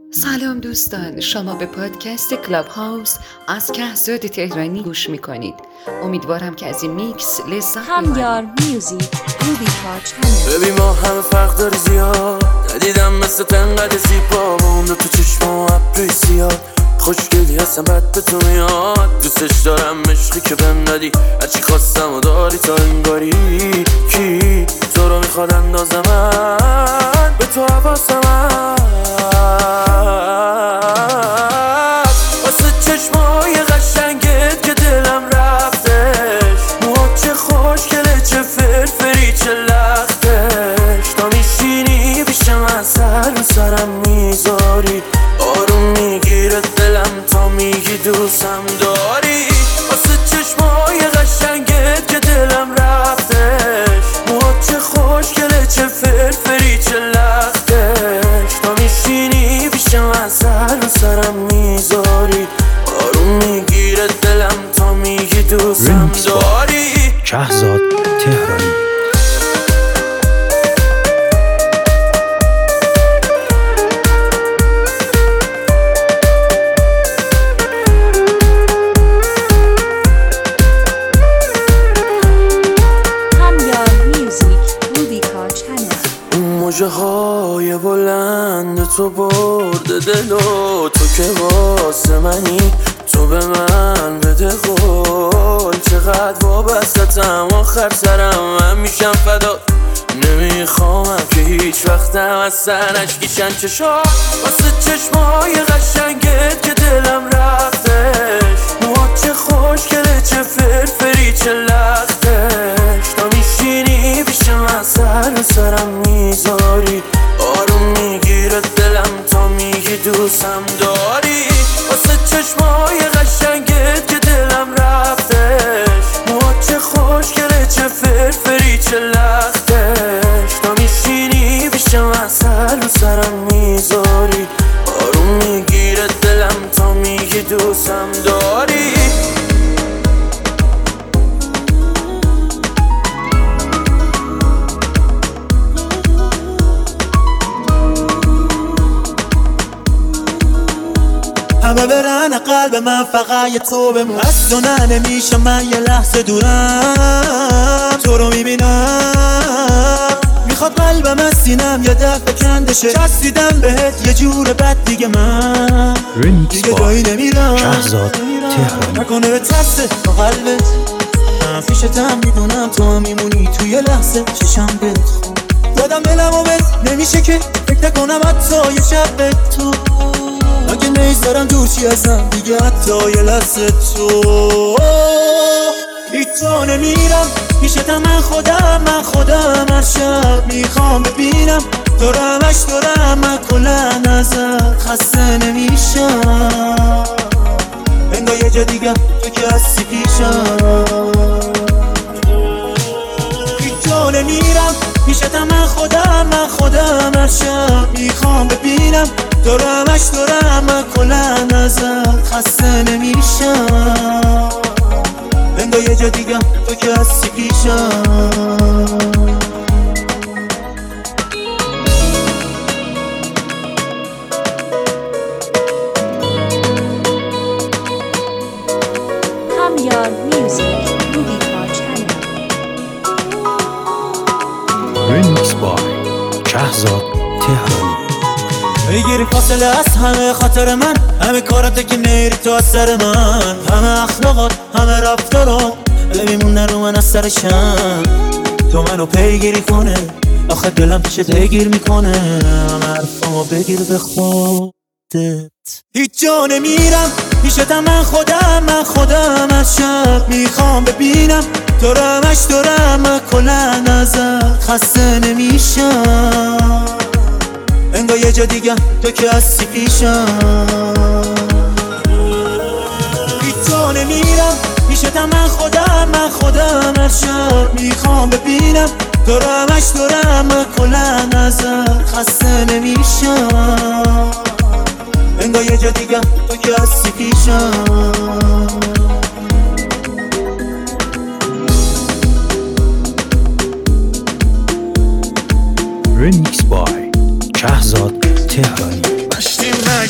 سلام دوستان، شما به پادکست کلاب هاوس از کهزاد تهرانی گوش میکنید. امیدوارم که از این میکس لذت ببرید. همیار میوزیک روبی پاچ. ببین ما همه فرق داری زیاد، ندیدم مثل تنقد زیبا مونده تو چشم و ابروی سیاد. خوشگلی هستم بد به تو میاد، دوستش دارم عشقی که بهم دادی، هرچی خواستم و داری تا انگاری. کی تو رو میخواد اندازه من به تو حواسم واسه چشمای قشنگت که دلم رفتش، موهات چه خوشگله چه فرفری چه لختش. تا میشینی پیش من سر رو سرم میذاری، آروم میگیره دلم تا میگی دوستم داری. واسه چشمای قشنگت که دلم رفتش، موهات چه خوشگله چه فرفری چه لختش. تا میشینی پیش من سر رو سرم میذاری، آروم میگیره دلم تا میگی دوستم داری. کهزاد تهرانی. موجه های بلند تو برده دل و تو که واسه منی، تو به من بده قول. چقدر وابستتم آخر سرم من میشم فدا، نمیخوامم که هیچ وقتم از سر نشکیشن چشات. واسه چشمای قشنگت که دلم رفتش، موهات چه خوشگله چه فرفری چه لختش. تا میشینی پیش من سر و سرم میذاری، آروم میگیره دلم تا میگی دوستم داری. واسه چشمای قشنگت که دلم رفتش، موهات چه خوشگله چه فرفری چه لختش. تا میشینی پیش من سر و سرم میذاری، آروم میگیره دلم تا میگی دوستم داری. همه برن قلب من فقط یه تو بمون، از تو نمیشه من یه لحظه دورم. تو رو میبینم میخواد قلبم از سینم یه دفعه کندشه، چسبیدم بهت یه جور بد دیگه من دیگه جایی نمیرم. کهزاد تهرانی. نکنه به ترسه با قلبت من پیشتم، میدونم تو میمونی توی لحظه چشم بهت دادم دلم و بهت نمیشه که فکر نکنم حتی یه شب به تو. اگه نیستارم دور چی ازم دیگه حتی یه لحظه تو. هیچ جا نمیرم پیشتم، من خودم هر شب میخوام ببینم تو رو، همش دارم من کلن ازت خسته نمیشم. انگار یه جا دیگه تو که هستی پیشم. هیچ جا نمیرم پیشتم، من خودم هر شب میخوام ببینم تو رو، همش دارم من کلن ازت خسته نمیشم. انگار یه جا دیگه تو که هستی پیشم. همیار میوزیک روبی پاچ. ریمیکس بای کهزاد تهرانی. میگیری فاصله از همه خاطر من، همه کارات که میری تو از سر من، همه اخلاقات همه رفتارات میمونه رو من از سرشم. تو منو پیگیری کنه آخه دلم پیشت هگیر میکنه، همه حرفامو بگیر به خودت. هیچ جا نمیرم پیشتم، من خودم از شب میخوام ببینم تو رو، همش دارم من کلن ازت خسته نمیشم. انگار یه جا دیگه تو که هستی پیشم. هیچ جا نمیرم پیشتم، من خودم هر شب میخوام ببینم تو رو، همش دارم من کلن ازت خسته نمیشم. انگار یه جا دیگه تو که هستی پیشم. ریمیکس بای کهزاد تهرانی. مشتی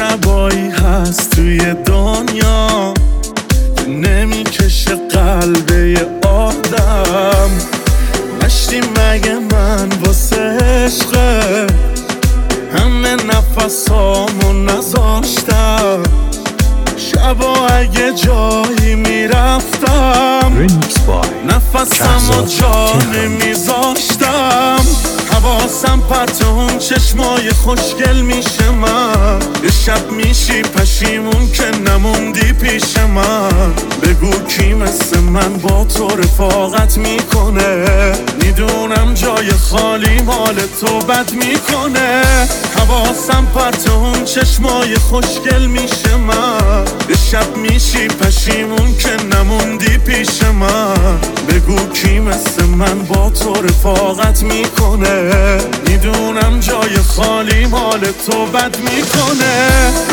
شبایی هست توی دنیا که نمیکشه قلبه آدم. نشتی مگه من واسه عشقه همه نفسامو نذاشتم. شبا اگه جایی میرفتم نفسمو جا نمیذاشتم. حواسم پرت اون چشمای خوشگل میشه من. یه شب میشی پشیمون که نموندی پیش من. بگو کی مثل من با تو رفاقت میکنه. میدونم جای خالی مال تو بد میکنه. حواسم پرت اون چشمای خوشگل میشه من. یه شب میشی پشیمون که نموندی پیش من. بگو کی مثل من با تو رفاقت میکنه. میدونم جای خالی مال تو بد میکنه.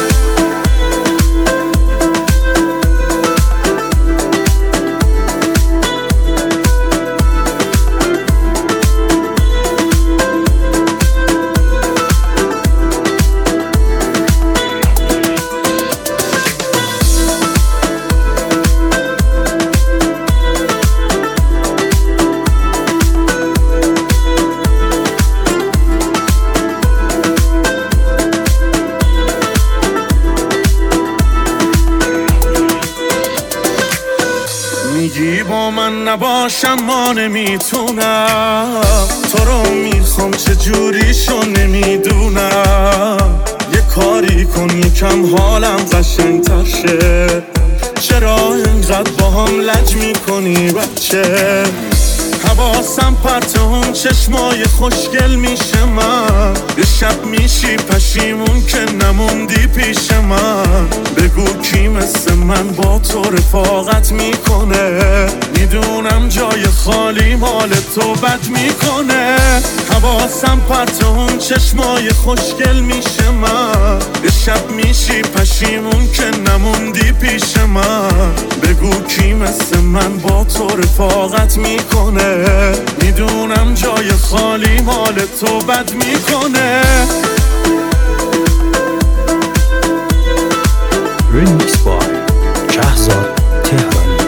میگی با من نباشم ما نمیتونم. تو رو میخوام چجوریشو نمیدونم. یه کاری کن یکم حالم قشنگ‌تر شه. چرا اینقدر با هم لج میکنی بچه؟ حواسم پرت اون چشمای خوشگل میشه من. یه شب میشی پشیمون که نموندی پیش من. بگو کی مثل من با تو رفاقت میکنه. میدونم جای خالی مال تو بد میکنه. حواسم پرت اون چشمای خوشگل میشه من. یه شب میشی پشیمون که نموندی پیش من. بگو کی مثل من با تو رفاقت میکنه. میدونم جای خالی مال تو بد میکنه. Remix by کهزاد تهرانی.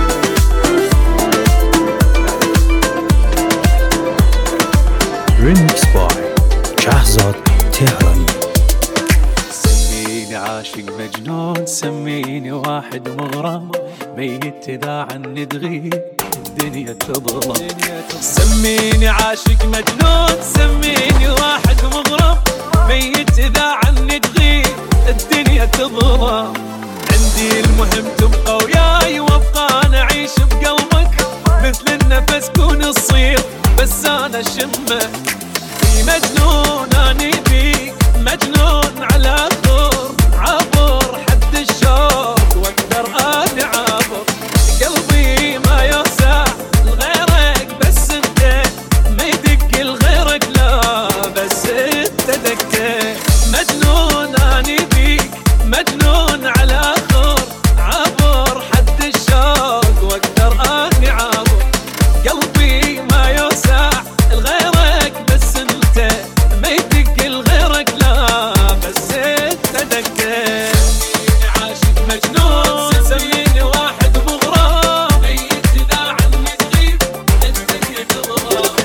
Remix by کهزاد تهرانی. سميني عاشق مجنون، سميني واحد مغرم، ميت إذا عني تغيب الدنيا تظلم. سميني عاشق مجنون، سميني واحد مغرم، ميت إذا عني تغيب الدنيا تظلم. عندي المهم تبقى وياي وابقى أنا أعيش بقلبك مثل النفس كون الصيف بس أنا شمك. في مجنون أني بيك مجنون على خور عبر حد الشوق واقدر اني عابر. قلبي ما يوسع لغيرك بس انت ما يدق لغيرك لا بس انت دقت. مجنون اني بيك مجنون على خور عبر حد الشوق واقدر اني عابر. قلبي ما يوسع لغيرك بس انت ما يدق لغيرك لا بس انت دقت. سميني عاشق مجنون، سميني واحد مغرم، ميت اذا عني تغيب الدنيا تظلم.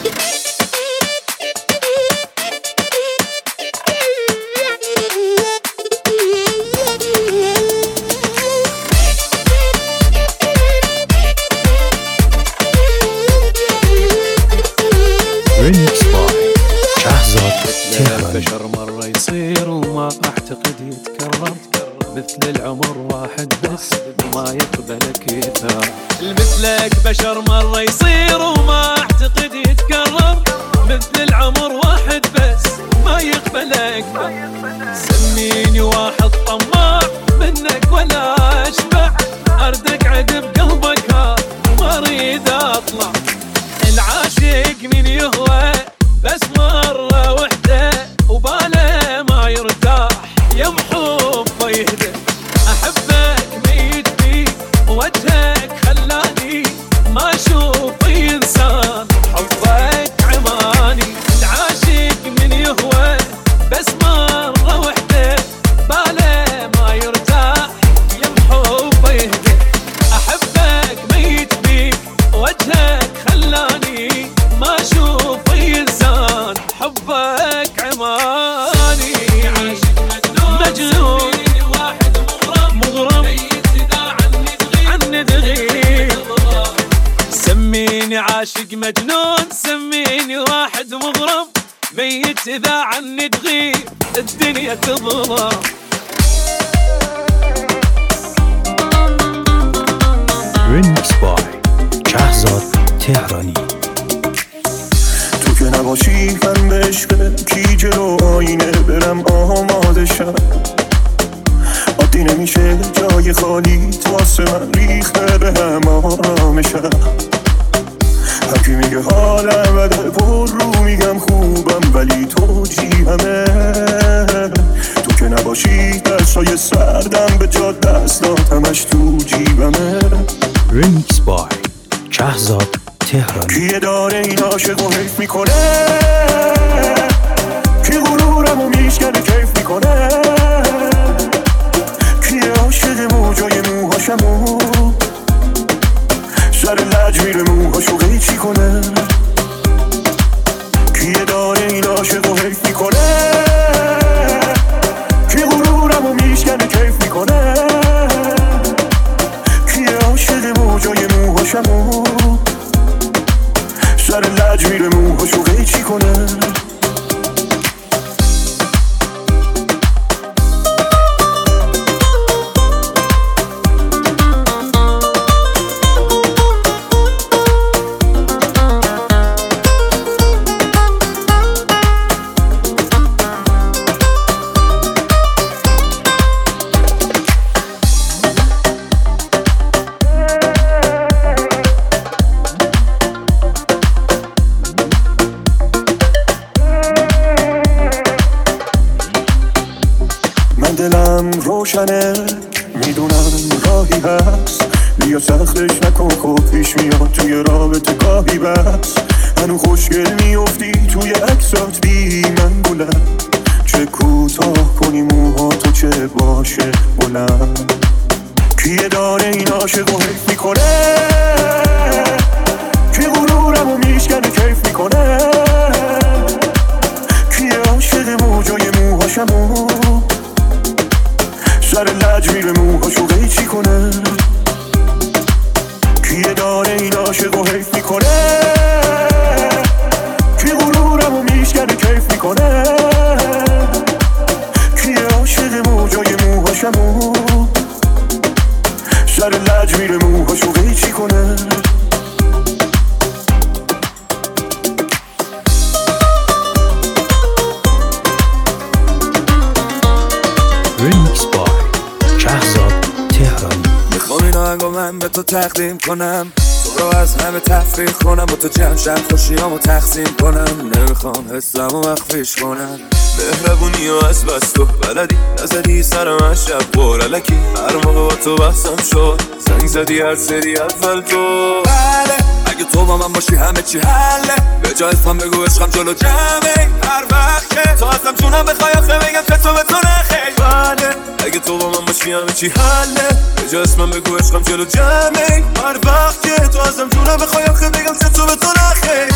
Remix by كهزاد تهراني. بشر مرة يصير وما اعتقد يتكرر، مثل العمر واحد بس ما يقبلك يثار. مثلك بشر مرة يصير وما اعتقد يتكرر، مثل العمر واحد بس ما يقبلك. سميني واحد طماع منك ولا اشبع، اردك عد بقلبك ها ما اريد اطلع. العاشق من يهوى بس مرة وحدة وباله ما يرتاح يمحو فيهدى. احبك ميت بيك وجهك خلاني ما اشوف انسان حبك عماني. العاشق من يهوى بس مرة وحدة عاشق مجنون سميني واحد مغرم ميت إذا عني تغيب الدنيا تظلم. Remix by شهزاد تهرانی. تو که نباشی من به عشق کی جلو آینه برم آماده شم. عادی نمیشه جای خالی واسه من ریخته به هم آرامشم. هرکی میگه حالم بده پر رو میگم خوبم ولی تو جیبمه. تو که نباشی دستای سردم به جا دستاتمش تو جیبمه. Remix by شهزاد تهرانی. کیه داره این عاشق و حیف میکنه، کی غرورم و میشکنه کیف میکنه، کیه عاشق موجای موهاشمو سر لج میره موهاشو قیچی کنه. کیه داره این عاشق و حیف میکنه، کی غرورم و میشکنه کیف میکنه، کیه عاشق موجای موهاشمو سر لج میره موهاشو قیچی کنه. دلم روشنه میدونم راهی هست، بیا سختش نکن خود پیش میاد توی رابطه گاهی بس. هنو خوشگل میافتی توی عکسات بی من بلند، چه کوتاه کنی موها تو چه باشه بلند. کیه داره این عاشق و حیف میکنه، کی غرورم و میشکنه کیف میکنه، کیه عاشق موجای موهاشمو سر لج میره موهاشو قیچی کنه. کیه داره این عاشق و حیف میکنه، کی غرورم و میشکنه کیف میکنه، کیه عاشق موجای موهاشمو سر لج میره موهاشو قیچی کنه. Remix by شهزاد تهرانی. میخوام این آهنگو من به تو تقدیم کنم، تو رو از همه تفریح کنم، با تو جمع شم خوشیامو تقسیم کنم. نمیخوام حسمو مخفیش کنم، مهربونی و از بس تو بلدی نزدی سر من شب پر علکی. هر موقع با تو بحثم شد زنگ زدی هر سری اول تو. بله اگه تو با من باشی همه چی حله، به جای اسمم بگو عشقم جلو جمعه. هر وقت که تو ازم جونم بخوای آخه بگم که تو به تو نخیل. بله اگه تو با من باشی همه چی حله، به جای اسمم بگو عشقم جلو جمعه. هر وقت که تو ازم جونم بخوای آخه بگم که تو به تو نخیل.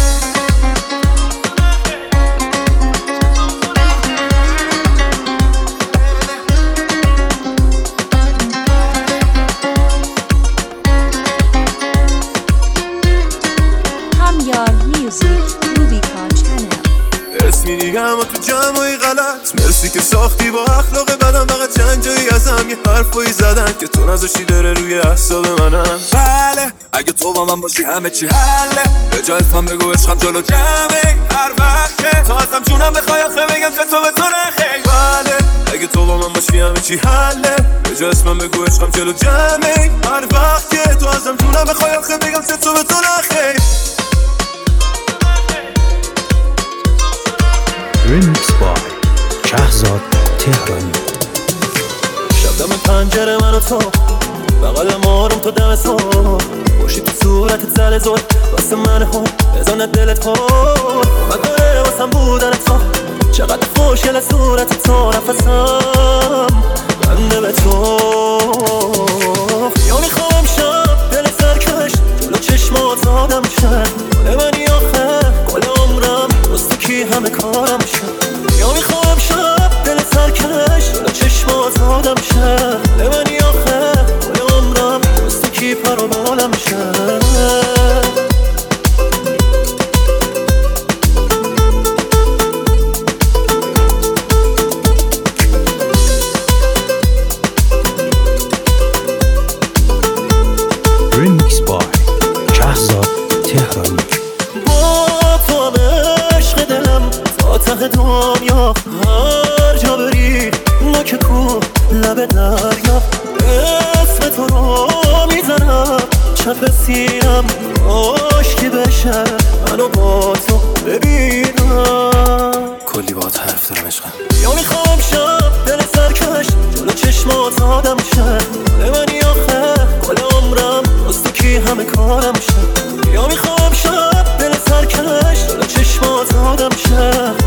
اسمی دیگم و تو جمعی غلط، مرسی که ساختی با اخلاق بدم. فقط چند جایی ازم یه حرفایی زدن که تو نذاشتی داره روی اعصاب منم. بله اگه تو با من باشی همه چی حله، به جای اسمم بگو عشقم جلو جمعه. هر وقت که تو ازم جونم بخوای آخه بگم که تو به تو نخیل. بله اگه تو با من باشی همه چی حله، به جای اسمم بگو عشقم جلو جمعه. هر وقت که تو ازم جونم بخوای آخه بگم که تو به تو نخیل. Remix by شهزاد تهرانی. شب دم پنجره من و تو بغل مارم تو دم تو، خوشی تو صورتت زل زل واسه من هم بزنه دلت خود. من داره واسم بودن تو، چقدر خوشگل صورتت تو، نفسم بنده به تو. یا میخوام شب دل سرکش جلو چشمات آدم شد، گل منی آخه گل عمرم واسه کی همه کارم شد. یا میخوام شب دل سرکش جلو چشمات آدم شد، گل منی آخه گل عمرم واسه کی پر و بالم شد. تهرانی. با تو هم عشق دلم تا ته دنیا، هر جا بری نوک کوه لب دریا، اسم تو رو میزنم چپ سینم، عاشقی بشه منو با تو ببینم. کلی باهات حرف دارم عشقم، یا میخوام شب دل سرکش جلو چشمات آدم شه، مال منی آخه کل عمرم راست تو کی همه کارم شه، یا میخوام شب دل سرکش جلو چشمات آدم شه،